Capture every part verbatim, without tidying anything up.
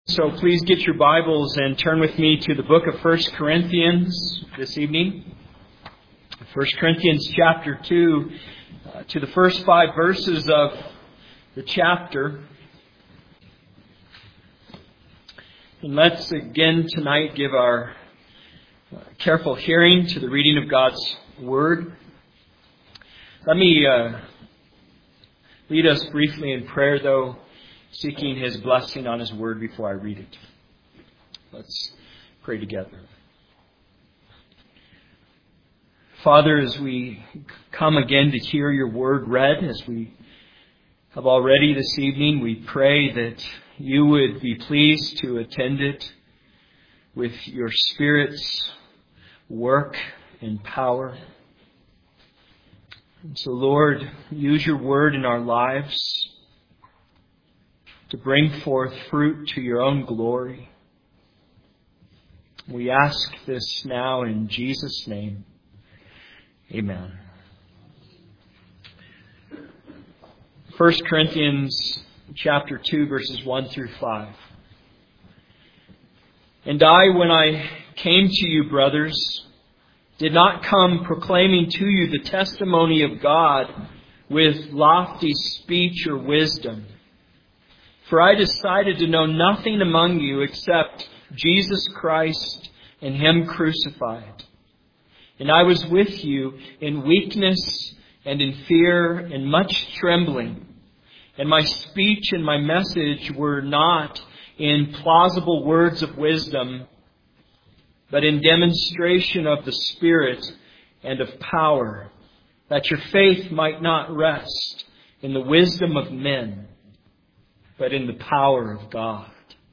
So please get your Bibles and turn with me to the book of First Corinthians this evening. First Corinthians chapter two, uh, to the first five verses of the chapter. And let's again tonight give our uh, careful hearing to the reading of God's Word. Let me uh, lead us briefly in prayer, though, seeking His blessing on His Word before I read it. Let's pray together. Father, as we come again to hear your Word read, as we have already this evening, we pray that you would be pleased to attend it with your Spirit's work and power. And so, Lord, use your Word in our lives to bring forth fruit to your own glory. We ask this now in Jesus' name. Amen. First Corinthians chapter two, verses one through five. And I, when I came to you, brothers, did not come proclaiming to you the testimony of God with lofty speech or wisdom. For I decided to know nothing among you except Jesus Christ and Him crucified. And I was with you in weakness and in fear and much trembling. And my speech and my message were not in plausible words of wisdom, but in demonstration of the Spirit and of power, that your faith might not rest in the wisdom of men, but in the power of God.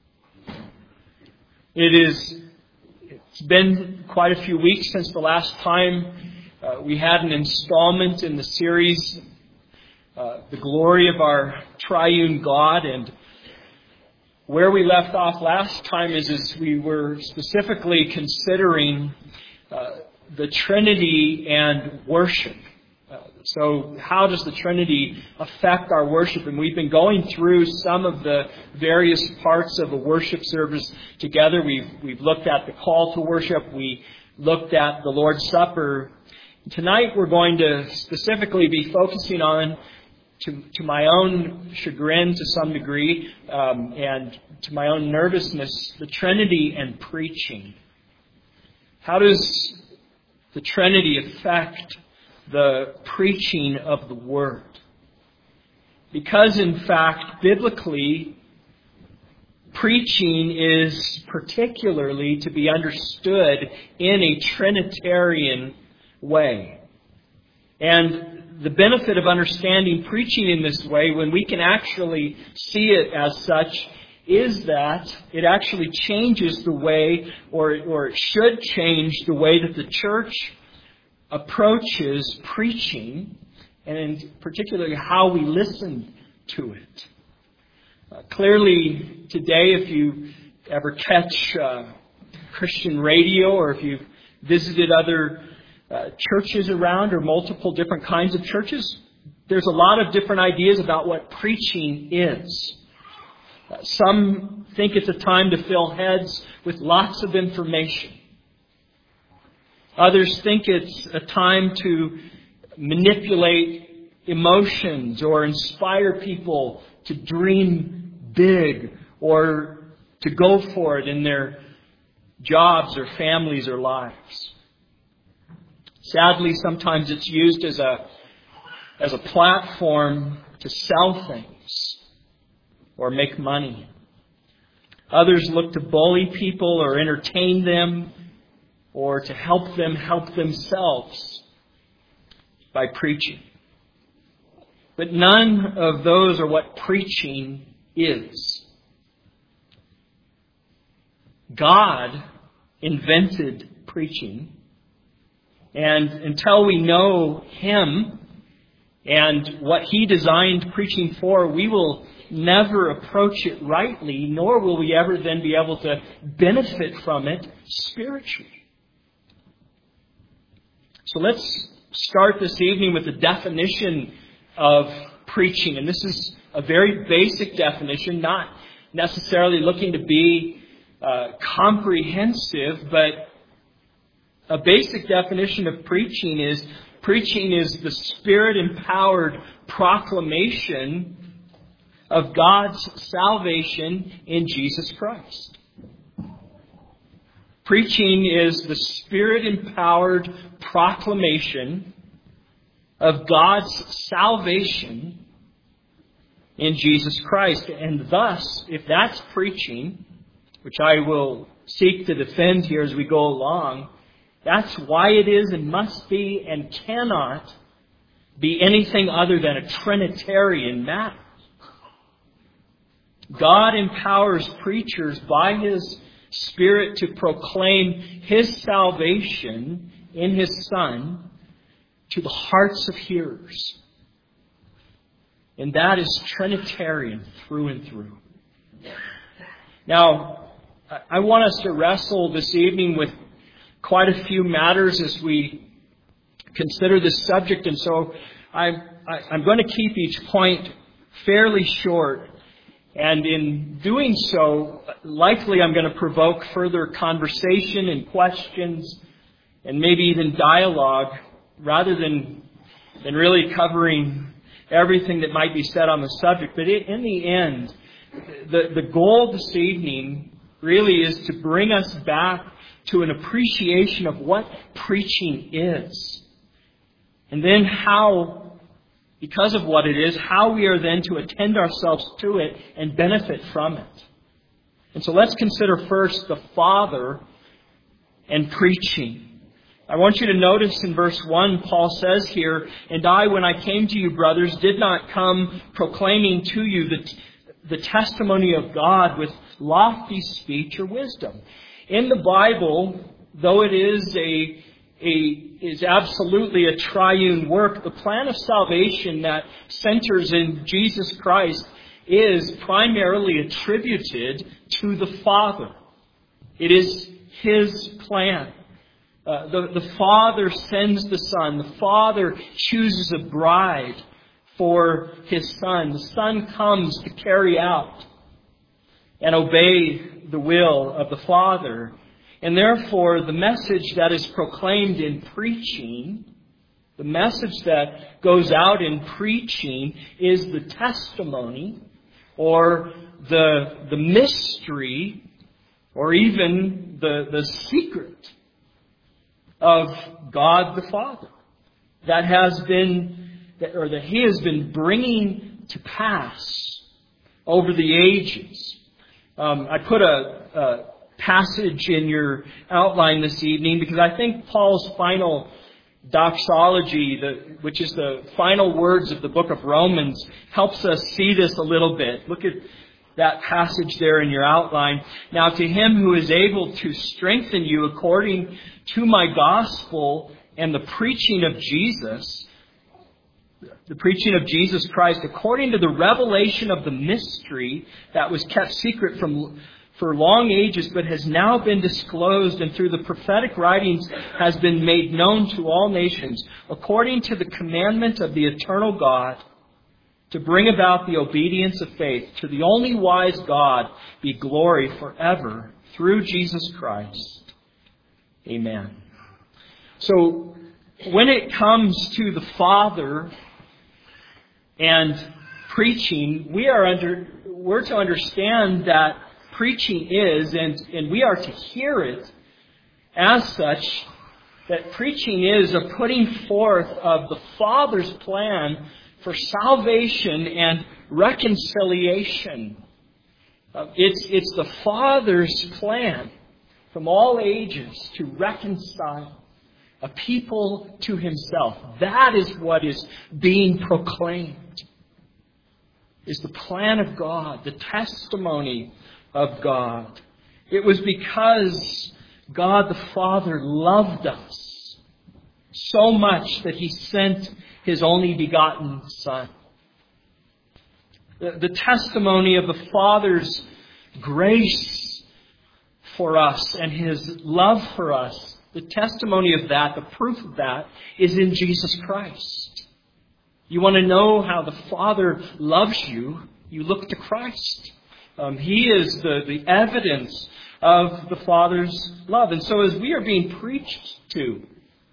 It is, it's been quite a few weeks since the last time uh, we had an installment in the series, uh, The Glory of Our Triune God. And where we left off last time is, is we were specifically considering uh, the Trinity and worship. So how does the Trinity affect our worship? And we've been going through some of the various parts of a worship service together. We've, we've looked at the call to worship. We looked at the Lord's Supper. Tonight we're going to specifically be focusing on, to, to my own chagrin to some degree, um, and to my own nervousness, the Trinity and preaching. How does the Trinity affect the preaching of the Word? Because, in fact, biblically, preaching is particularly to be understood in a Trinitarian way. And the benefit of understanding preaching in this way, when we can actually see it as such, is that it actually changes the way, or, or it should change the way that the church approaches preaching, and particularly how we listen to it. Uh, clearly, today, if you ever catch uh, Christian radio, or if you've visited other uh, churches around, or multiple different kinds of churches, there's a lot of different ideas about what preaching is. Uh, some think it's a time to fill heads with lots of information. Others think it's a time to manipulate emotions or inspire people to dream big or to go for it in their jobs or families or lives. Sadly, sometimes it's used as a as a platform to sell things or make money. Others look to bully people or entertain them, or to help them help themselves by preaching. But none of those are what preaching is. God invented preaching, and until we know Him and what He designed preaching for, we will never approach it rightly, nor will we ever then be able to benefit from it spiritually. So let's start this evening with the definition of preaching. And this is a very basic definition, not necessarily looking to be uh, comprehensive, but a basic definition of preaching is preaching is the Spirit-empowered proclamation of God's salvation in Jesus Christ. Preaching is the Spirit-empowered proclamation of God's salvation in Jesus Christ. And thus, if that's preaching, which I will seek to defend here as we go along, that's why it is and must be and cannot be anything other than a Trinitarian matter. God empowers preachers by His Spirit to proclaim His salvation in His Son to the hearts of hearers. And that is Trinitarian through and through. Now, I want us to wrestle this evening with quite a few matters as we consider this subject. And so I'm, I'm going to keep each point fairly short. And in doing so, likely I'm going to provoke further conversation and questions and maybe even dialogue rather than, than really covering everything that might be said on the subject. But in the end, the, the goal this evening really is to bring us back to an appreciation of what preaching is. And then how, because of what it is, how we are then to attend ourselves to it and benefit from it. And so let's consider first the Father and preaching. I want you to notice in verse one, Paul says here, "And I, when I came to you, brothers, did not come proclaiming to you the, the testimony of God with lofty speech or wisdom." In the Bible, though it is a, a is absolutely a triune work, the plan of salvation that centers in Jesus Christ is primarily attributed to the Father. It is His plan. Uh, the, the Father sends the Son. The Father chooses a bride for His Son. The Son comes to carry out and obey the will of the Father. And therefore, the message that is proclaimed in preaching, the message that goes out in preaching is the testimony or the, the mystery or even the, the secret of God the Father that has been, or that He has been bringing to pass over the ages. Um, I put a, a passage in your outline this evening because I think Paul's final doxology, the, which is the final words of the book of Romans, helps us see this a little bit. Look at that passage there in your outline. "Now to Him who is able to strengthen you according to my gospel and the preaching of Jesus, the preaching of Jesus Christ, according to the revelation of the mystery that was kept secret from for long ages, but has now been disclosed and through the prophetic writings has been made known to all nations, according to the commandment of the eternal God, to bring about the obedience of faith. To the only wise God be glory forever through Jesus Christ. Amen." So, when it comes to the Father and preaching, we are under we're to understand that preaching is, and, and we are to hear it as such, that preaching is a putting forth of the Father's plan for salvation and reconciliation. Uh, it's, it's the Father's plan from all ages to reconcile a people to Himself. That is what is being proclaimed. Is the plan of God, the testimony of God. It was because God the Father loved us so much that He sent His only begotten Son. The, the testimony of the Father's grace for us and His love for us, the testimony of that, the proof of that, is in Jesus Christ. You want to know how the Father loves you, you look to Christ. Um, he is the, the evidence of the Father's love. And so as we are being preached to,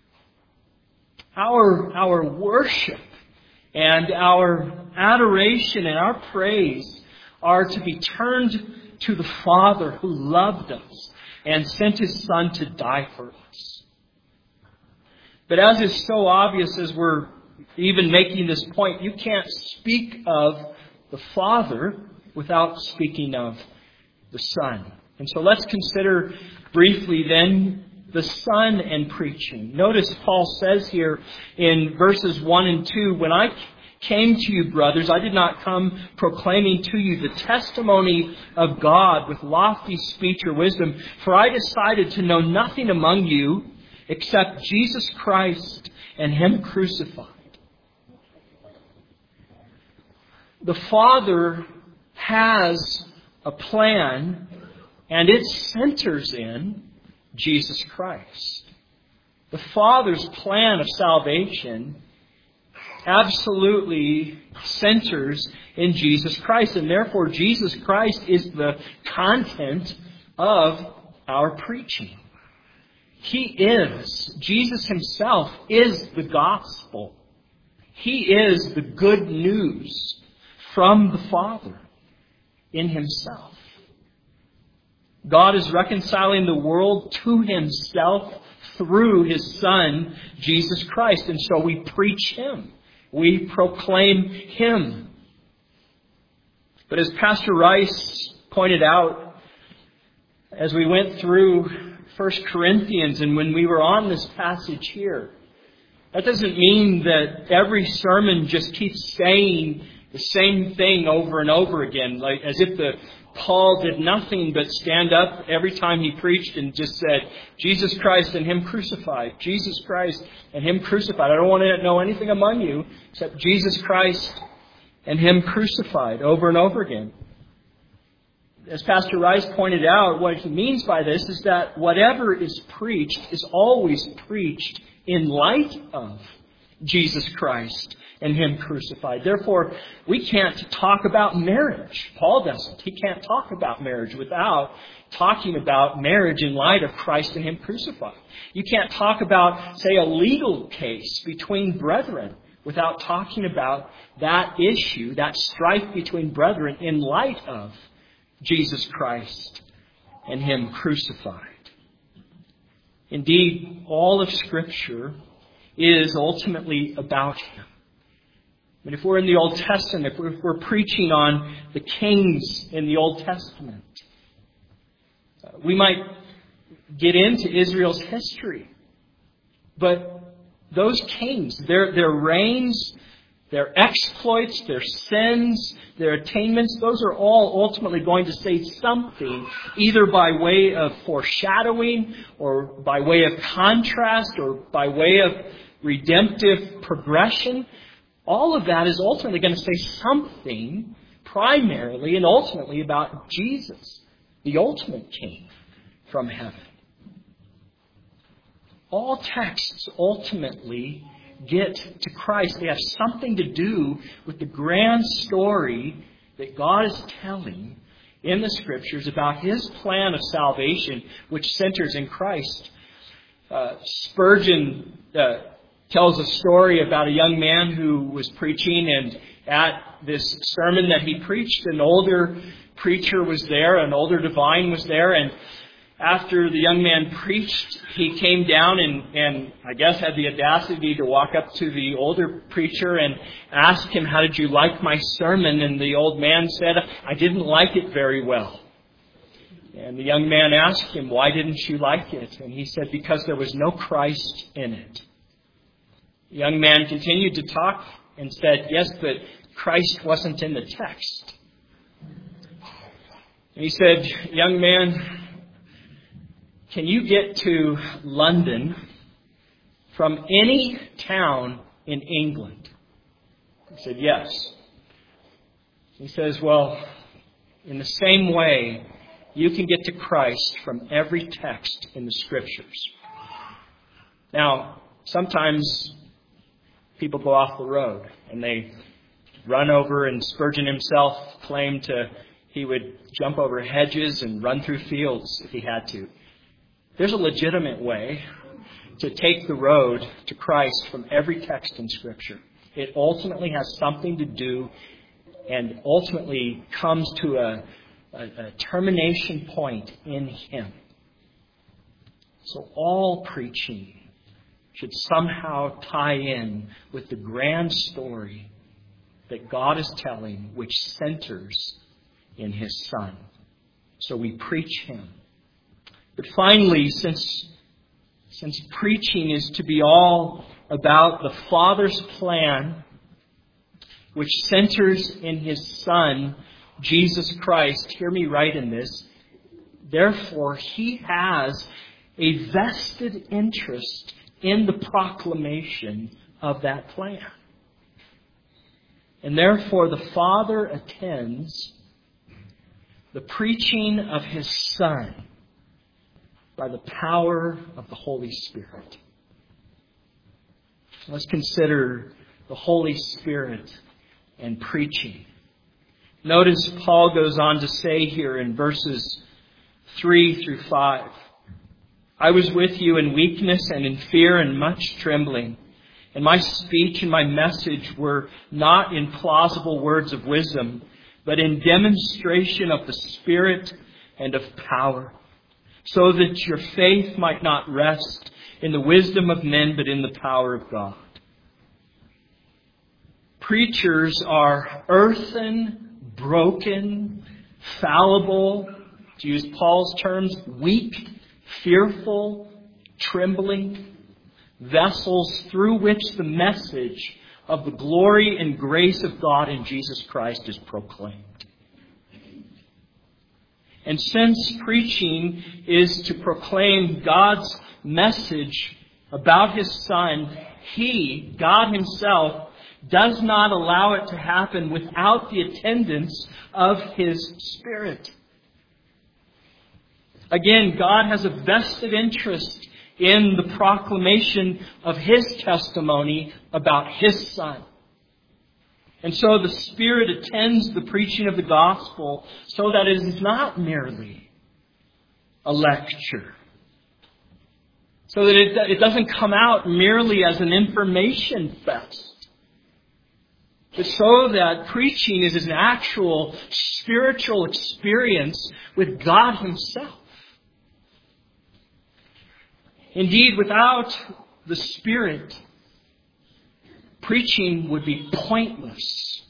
our, our worship and our adoration and our praise are to be turned to the Father who loved us and sent His Son to die for us. But as is so obvious as we're even making this point, you can't speak of the Father without speaking of the Son. And so let's consider briefly then the Son and preaching. Notice Paul says here in verses one and two, "When I came to you, brothers, I did not come proclaiming to you the testimony of God with lofty speech or wisdom, for I decided to know nothing among you except Jesus Christ and Him crucified." The Father has a plan, and it centers in Jesus Christ. The Father's plan of salvation absolutely centers in Jesus Christ, and therefore Jesus Christ is the content of our preaching. He is, Jesus Himself is the gospel. He is the good news from the Father in Himself. God is reconciling the world to Himself through His Son, Jesus Christ. And so we preach Him. We proclaim Him. But as Pastor Rice pointed out, as we went through First Corinthians and when we were on this passage here, that doesn't mean that every sermon just keeps saying the same thing over and over again, like as if the Paul did nothing but stand up every time he preached and just said, Jesus Christ and Him crucified. Jesus Christ and Him crucified. I don't want to know anything among you except Jesus Christ and Him crucified over and over again. As Pastor Rice pointed out, what he means by this is that whatever is preached is always preached in light of Jesus Christ and Him crucified. Therefore, we can't talk about marriage. Paul doesn't. He can't talk about marriage without talking about marriage in light of Christ and Him crucified. You can't talk about, say, a legal case between brethren without talking about that issue, that strife between brethren in light of Jesus Christ and Him crucified. Indeed, all of Scripture is ultimately about Him. But if we're in the Old Testament, if we're, if we're preaching on the kings in the Old Testament, uh, we might get into Israel's history. But those kings, their, their reigns, their exploits, their sins, their attainments, those are all ultimately going to say something, either by way of foreshadowing, or by way of contrast, or by way of redemptive progression. All of that is ultimately going to say something primarily and ultimately about Jesus, the ultimate King from heaven. All texts ultimately get to Christ. They have something to do with the grand story that God is telling in the Scriptures about His plan of salvation, which centers in Christ. Uh, Spurgeon uh, tells a story about a young man who was preaching, and at this sermon that he preached, an older preacher was there, an older divine was there, and after the young man preached, he came down and, and I guess had the audacity to walk up to the older preacher and ask him, "How did you like my sermon?" And the old man said, "I didn't like it very well." And the young man asked him, "Why didn't you like it?" And he said, "Because there was no Christ in it." The young man continued to talk and said, "Yes, but Christ wasn't in the text." And he said, "Young man, can you get to London from any town in England?" He said, "Yes." He says, "Well, in the same way, you can get to Christ from every text in the Scriptures." Now, sometimes people go off the road and they run over, and Spurgeon himself claimed to He would jump over hedges and run through fields if he had to. There's a legitimate way to take the road to Christ from every text in Scripture. It ultimately has something to do and ultimately comes to a, a, a termination point in Him. So all preaching should somehow tie in with the grand story that God is telling, which centers in His Son. So we preach Him. But finally, since, since preaching is to be all about the Father's plan, which centers in His Son, Jesus Christ, hear me right in this, therefore He has a vested interest in the proclamation of that plan. And therefore the Father attends the preaching of His Son by the power of the Holy Spirit. Let's consider the Holy Spirit and preaching. Notice Paul goes on to say here in verses three through five, I was with you in weakness and in fear and much trembling. And my speech and my message were not in plausible words of wisdom, but in demonstration of the Spirit and of power, so that your faith might not rest in the wisdom of men, but in the power of God. Preachers are earthen, broken, fallible, to use Paul's terms, weak, fearful, trembling vessels through which the message of the glory and grace of God in Jesus Christ is proclaimed. And since preaching is to proclaim God's message about His Son, He, God Himself, does not allow it to happen without the attendance of His Spirit. Again, God has a vested interest in the proclamation of His testimony about His Son. And so the Spirit attends the preaching of the gospel so that it is not merely a lecture. So that it, it doesn't come out merely as an information fest. But so that preaching is an actual spiritual experience with God Himself. Indeed, without the Spirit, preaching would be pointless.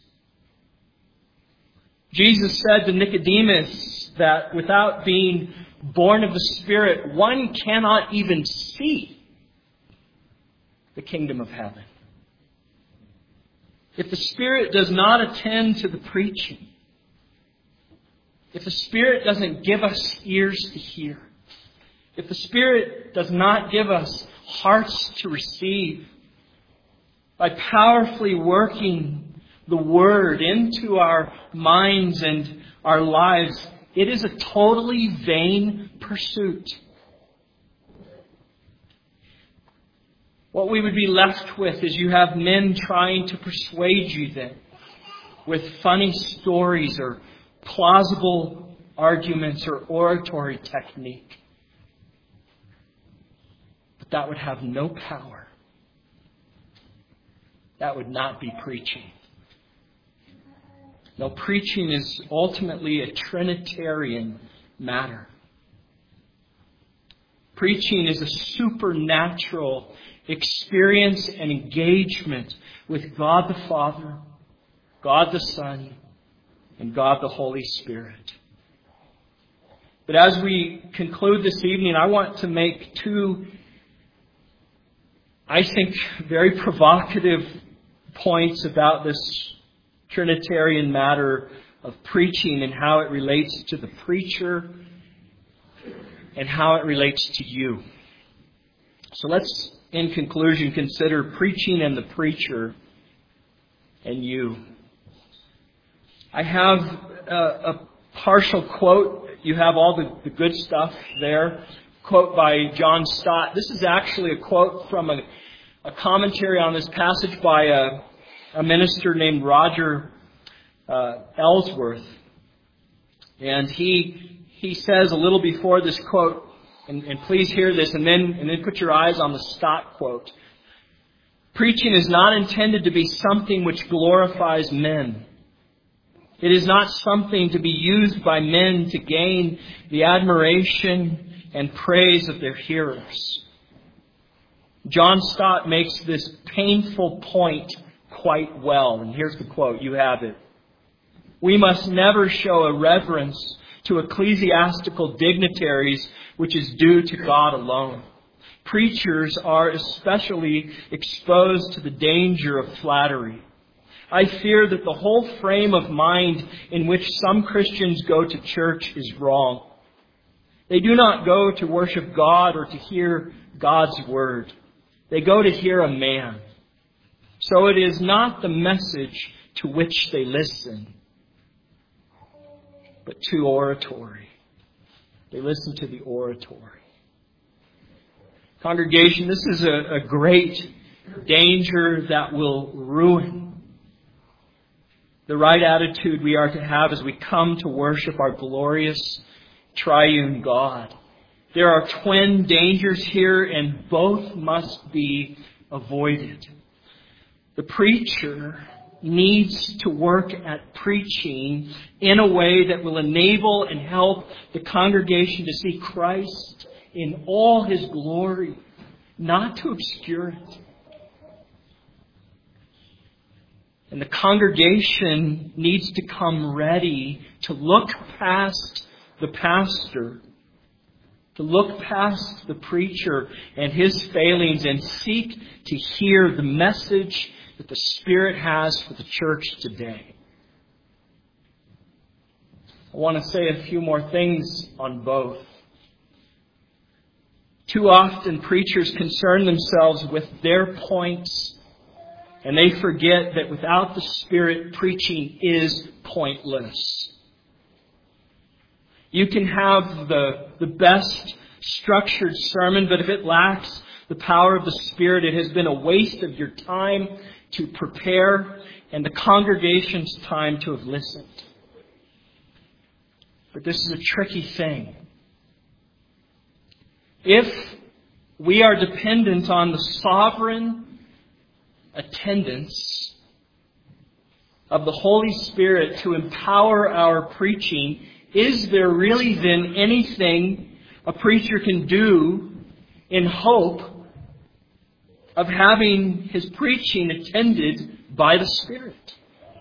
Jesus said to Nicodemus that without being born of the Spirit, one cannot even see the kingdom of heaven. If the Spirit does not attend to the preaching, if the Spirit doesn't give us ears to hear, if the Spirit does not give us hearts to receive, by powerfully working the Word into our minds and our lives, it is a totally vain pursuit. What we would be left with is you have men trying to persuade you then with funny stories or plausible arguments or oratory technique. But that would have no power. That would not be preaching. No, preaching is ultimately a Trinitarian matter. Preaching is a supernatural experience and engagement with God the Father, God the Son, and God the Holy Spirit. But as we conclude this evening, I want to make two, I think, very provocative points about this Trinitarian matter of preaching and how it relates to the preacher and how it relates to you. So let's, in conclusion, consider preaching and the preacher and you. I have a, a partial quote. You have all the, the good stuff there. Quote by John Stott. This is actually a quote from a, a commentary on this passage by a, a minister named Roger uh, Ellsworth. And he he says a little before this quote, and, and please hear this, and then and then put your eyes on the Stott quote. Preaching is not intended to be something which glorifies men. It is not something to be used by men to gain the admiration and praise of their hearers. John Stott makes this painful point quite well. And here's the quote. You have it. We must never show a reverence to ecclesiastical dignitaries which is due to God alone. Preachers are especially exposed to the danger of flattery. I fear that the whole frame of mind in which some Christians go to church is wrong. They do not go to worship God or to hear God's word. They go to hear a man. So it is not the message to which they listen, but to oratory. They listen to the oratory. Congregation, this is a, a great danger that will ruin the right attitude we are to have as we come to worship our glorious triune God. There are twin dangers here, and both must be avoided. The preacher needs to work at preaching in a way that will enable and help the congregation to see Christ in all His glory, not to obscure it. And the congregation needs to come ready to look past the pastor, to look past the preacher and his failings and seek to hear the message that the Spirit has for the church today. I want to say a few more things on both. Too often preachers concern themselves with their points, and they forget that without the Spirit, preaching is pointless. You can have the, the best structured sermon, but if it lacks the power of the Spirit, it has been a waste of your time to prepare and the congregation's time to have listened. But this is a tricky thing. If we are dependent on the sovereign attendance of the Holy Spirit to empower our preaching, is there really then anything a preacher can do in hope of having his preaching attended by the Spirit?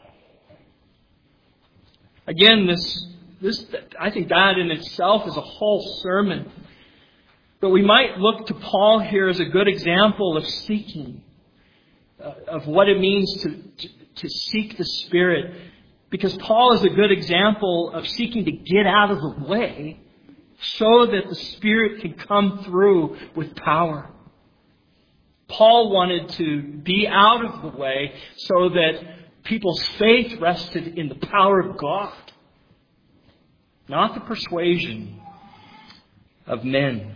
Again, this, this, I think that in itself is a whole sermon. But we might look to Paul here as a good example of seeking, uh, of what it means to, to, to seek the Spirit. Because Paul is a good example of seeking to get out of the way so that the Spirit can come through with power. Paul wanted to be out of the way so that people's faith rested in the power of God, not the persuasion of men.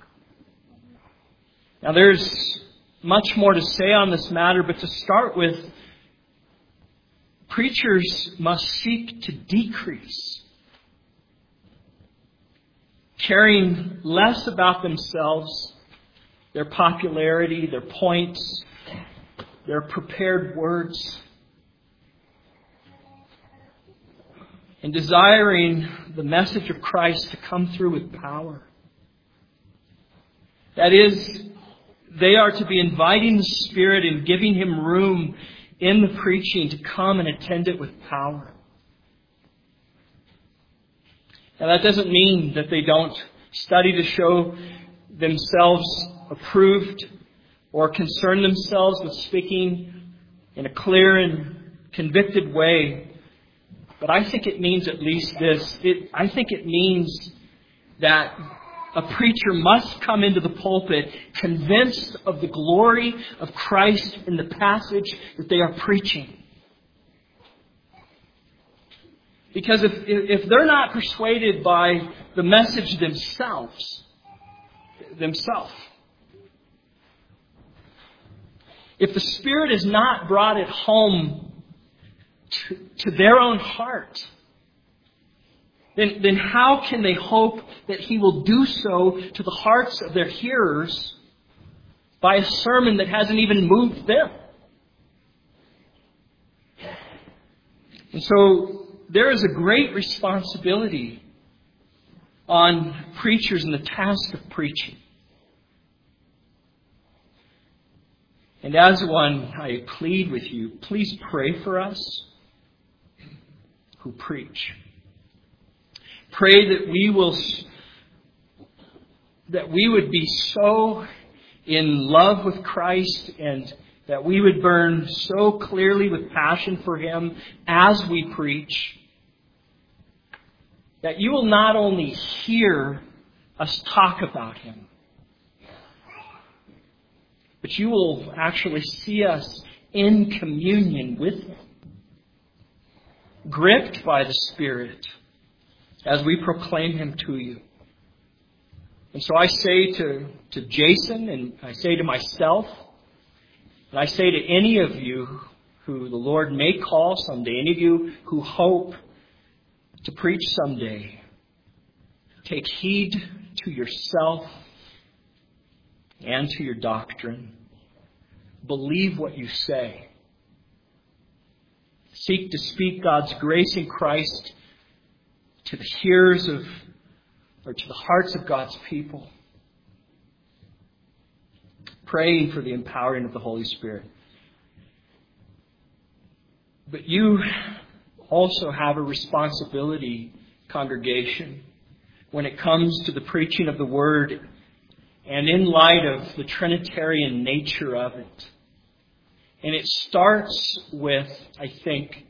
Now, there's much more to say on this matter, but to start with, preachers must seek to decrease, caring less about themselves, their popularity, their points, their prepared words, and desiring the message of Christ to come through with power. That is, they are to be inviting the Spirit and giving Him room in the preaching to come and attend it with power. Now, that doesn't mean that they don't study to show themselves approved or concern themselves with speaking in a clear and convicted way. But I think it means at least this. It, I think it means that a preacher must come into the pulpit convinced of the glory of Christ in the passage that they are preaching. Because if, if they're not persuaded by the message themselves, themselves, if the Spirit is not brought it home to, to their own heart, then, then how can they hope that He will do so to the hearts of their hearers by a sermon that hasn't even moved them? And so there is a great responsibility on preachers in the task of preaching. And as one, I plead with you, please pray for us who preach. Pray that we will, that we would be so in love with Christ and that we would burn so clearly with passion for Him as we preach, that you will not only hear us talk about Him, but you will actually see us in communion with Him, gripped by the Spirit as we proclaim Him to you. And so I say to, to Jason, and I say to myself, and I say to any of you who the Lord may call someday, any of you who hope to preach someday, take heed to yourself and to your doctrine. Believe what you say. Seek to speak God's grace in Christ to the hearers of, or to the hearts of God's people. Praying for the empowering of the Holy Spirit. But you also have a responsibility, congregation, when it comes to the preaching of the Word and in light of the Trinitarian nature of it. And it starts with, I think,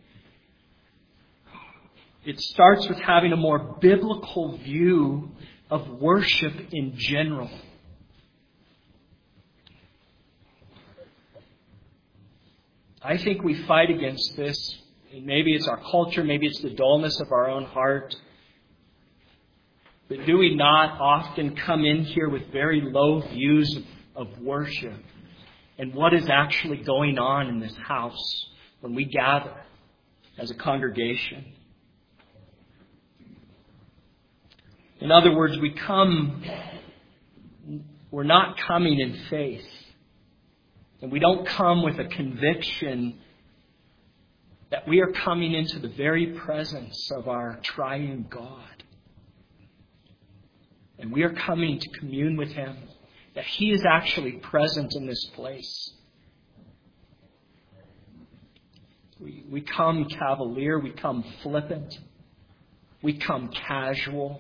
it starts with having a more biblical view of worship in general. I think we fight against this. Maybe it's our culture, maybe it's the dullness of our own heart. But do we not often come in here with very low views of, of worship and what is actually going on in this house when we gather as a congregation? In other words, we come, we're not coming in faith. And we don't come with a conviction that we are coming into the very presence of our triune God. And we are coming to commune with Him, that He is actually present in this place. We, we come cavalier, we come flippant, we come casual.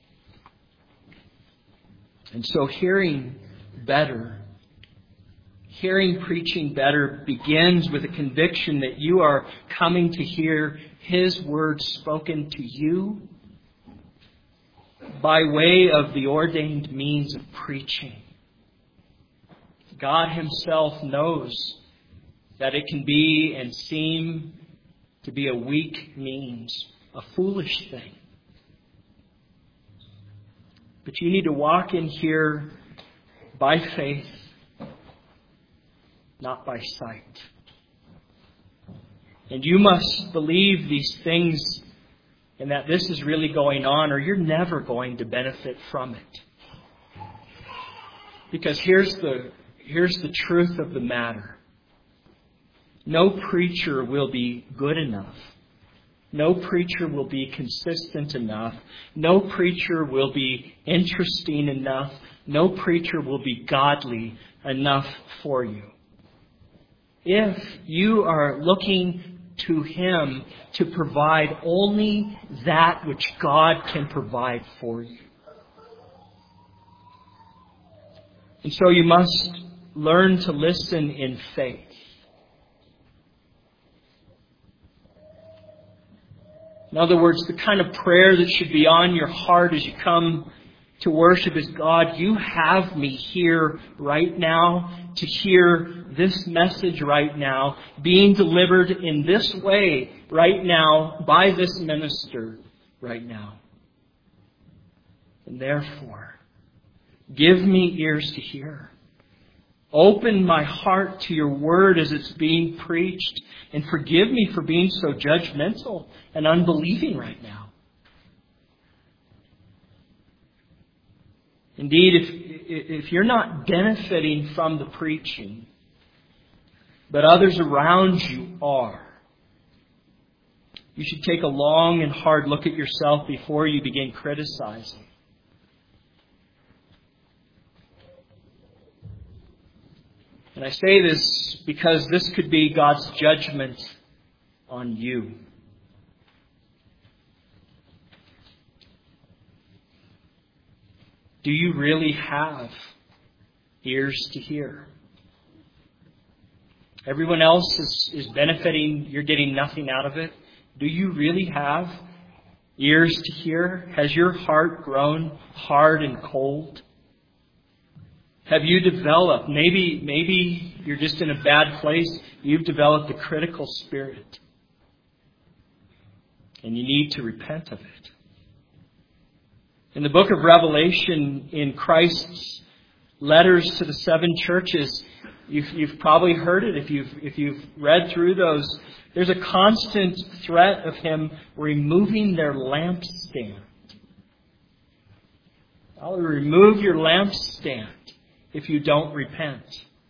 And so hearing better, hearing preaching better begins with a conviction that you are coming to hear His word spoken to you by way of the ordained means of preaching. God Himself knows that it can be and seem to be a weak means, a foolish thing. But you need to walk in here by faith, not by sight. And you must believe these things and that this is really going on, or you're never going to benefit from it. Because here's the, here's the truth of the matter. No preacher will be good enough. No preacher will be consistent enough. No preacher will be interesting enough. No preacher will be godly enough for you. If you are looking to Him to provide only that which God can provide for you. And so you must learn to listen in faith. In other words, the kind of prayer that should be on your heart as you come to worship is, God, you have me here right now to hear this message right now, being delivered in this way right now by this minister right now. And therefore, give me ears to hear. Open my heart to your word as it's being preached, and forgive me for being so judgmental and unbelieving right now. Indeed, if, if you're not benefiting from the preaching, but others around you are, you should take a long and hard look at yourself before you begin criticizing. And I say this because this could be God's judgment on you. Do you really have ears to hear? Everyone else is, is benefiting. You're getting nothing out of it. Do you really have ears to hear? Has your heart grown hard and cold? Have you developed, maybe, maybe you're just in a bad place. You've developed a critical spirit. And you need to repent of it. In the book of Revelation, in Christ's letters to the seven churches, you've, you've probably heard it if you've, if you've read through those. There's a constant threat of Him removing their lampstand. I'll remove your lampstand if you don't repent.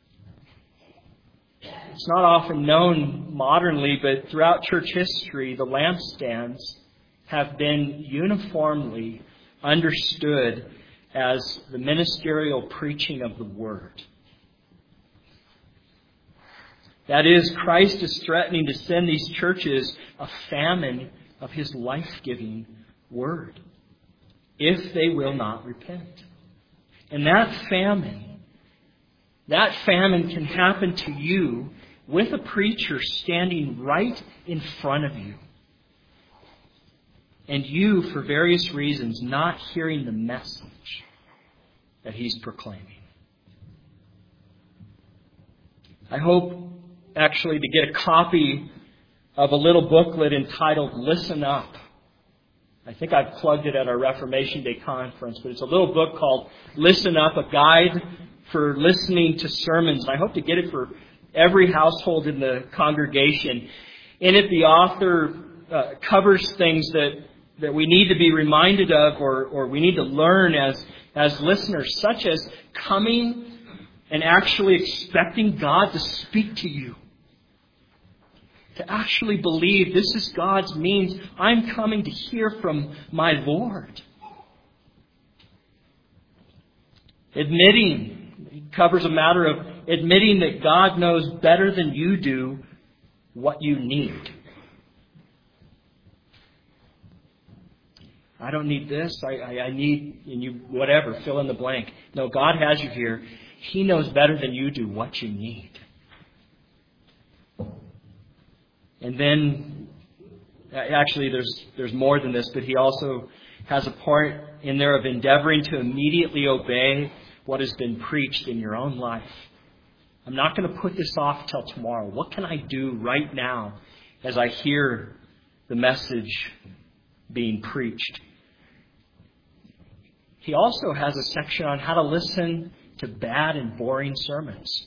It's not often known modernly, but throughout church history, the lampstands have been uniformly understood as the ministerial preaching of the Word. That is, Christ is threatening to send these churches a famine of His life-giving Word if they will not repent. And that famine, that famine can happen to you with a preacher standing right in front of you. And you, for various reasons, not hearing the message that he's proclaiming. I hope, actually, to get a copy of a little booklet entitled Listen Up. I think I've plugged it at our Reformation Day conference, but it's a little book called Listen Up, a guide for listening to sermons. I hope to get it for every household in the congregation. In it, the author uh, covers things that that we need to be reminded of or, or we need to learn as, as listeners, such as coming and actually expecting God to speak to you. To actually believe this is God's means. I'm coming to hear from my Lord. Admitting, it covers a matter of admitting that God knows better than you do what you need. I don't need this. I, I, I need, and you, whatever, fill in the blank. No, God has you here. He knows better than you do what you need. And then, actually, there's there's more than this, but He also has a part in there of endeavoring to immediately obey what has been preached in your own life. I'm not going to put this off till tomorrow. What can I do right now as I hear the message being preached? He also has a section on how to listen to bad and boring sermons.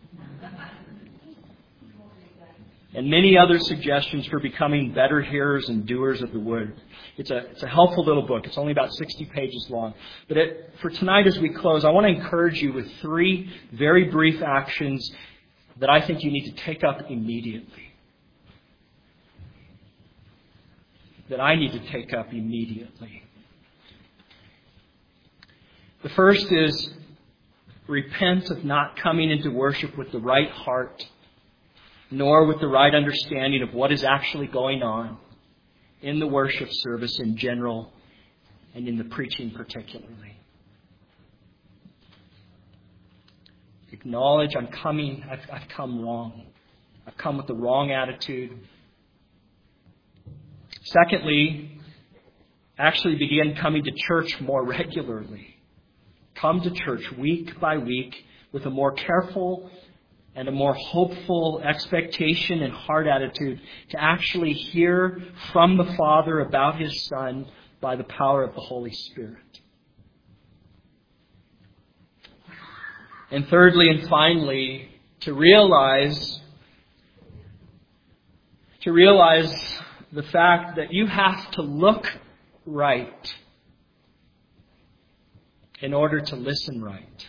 And many other suggestions for becoming better hearers and doers of the Word. It's a, it's a helpful little book. It's only about sixty pages long. But it, for tonight as we close, I want to encourage you with three very brief actions that I think you need to take up immediately. That I need to take up immediately. The first is repent of not coming into worship with the right heart, nor with the right understanding of what is actually going on in the worship service in general and in the preaching particularly. Acknowledge I'm coming, I've, I've come wrong. I've come with the wrong attitude. Secondly, actually begin coming to church more regularly. Come to church week by week with a more careful and a more hopeful expectation and heart attitude to actually hear from the Father about His Son by the power of the Holy Spirit. And thirdly and finally, to realize, to realize the fact that you have to look right. in order to listen right.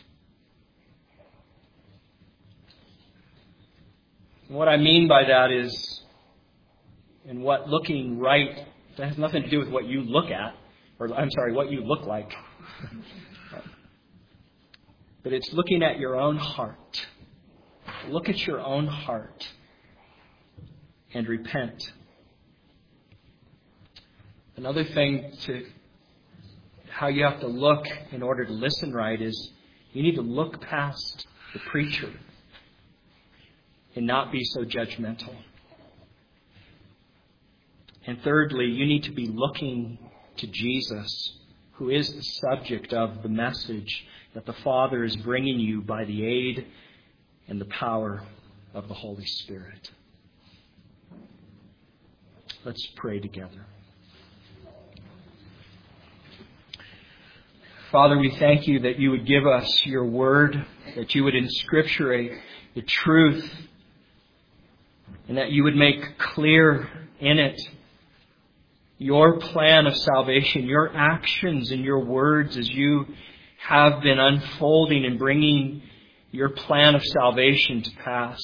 And what I mean by that is, and what looking right, that has nothing to do with what you look at, or I'm sorry, what you look like. But it's looking at your own heart. Look at your own heart and repent. Another thing to how you have to look in order to listen right is you need to look past the preacher and not be so judgmental. And thirdly, you need to be looking to Jesus, who is the subject of the message that the Father is bringing you by the aid and the power of the Holy Spirit. Let's pray together. Father, we thank you that you would give us your word, that you would inscripturate the truth, and that you would make clear in it your plan of salvation, your actions and your words as you have been unfolding and bringing your plan of salvation to pass.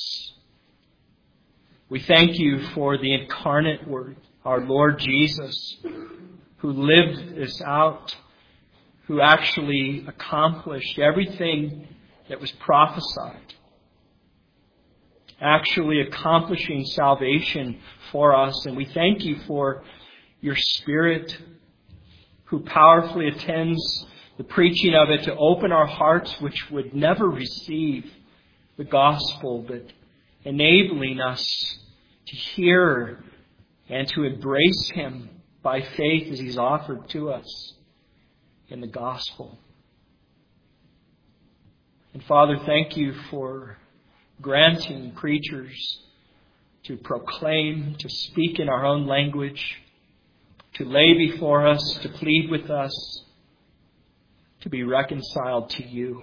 We thank you for the incarnate Word, our Lord Jesus, who lived this out, who actually accomplished everything that was prophesied, actually accomplishing salvation for us. And we thank you for your Spirit, who powerfully attends the preaching of it to open our hearts, which would never receive the gospel, but enabling us to hear and to embrace Him by faith as He's offered to us in the gospel. And Father, thank you for granting preachers to proclaim, to speak in our own language, to lay before us, to plead with us, to be reconciled to you.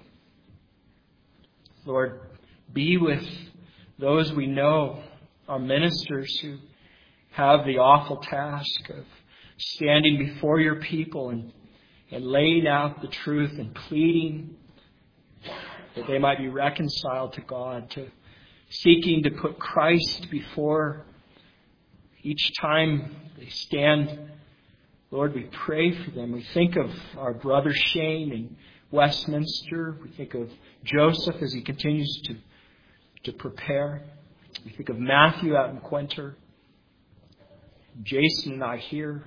Lord, be with those we know, our ministers who have the awful task of standing before your people and, and laying out the truth and pleading that they might be reconciled to God, to seeking to put Christ before each time they stand. Lord, we pray for them. We think of our brother Shane in Westminster. We think of Joseph as he continues to, to prepare. We think of Matthew out in Quinter. Jason and I here.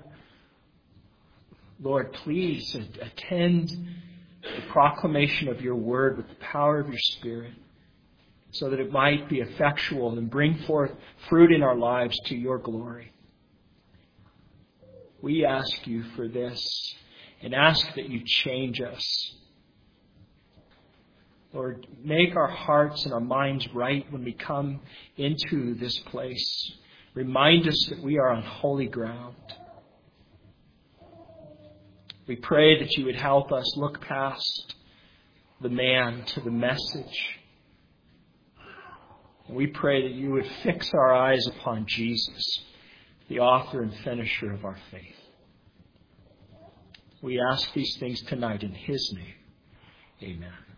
Lord, please attend the proclamation of your word with the power of your Spirit, so that it might be effectual and bring forth fruit in our lives to your glory. We ask you for this and ask that you change us. Lord, make our hearts and our minds right when we come into this place. Remind us that we are on holy ground. We pray that you would help us look past the man to the message. And we pray that you would fix our eyes upon Jesus, the author and finisher of our faith. We ask these things tonight in His name. Amen.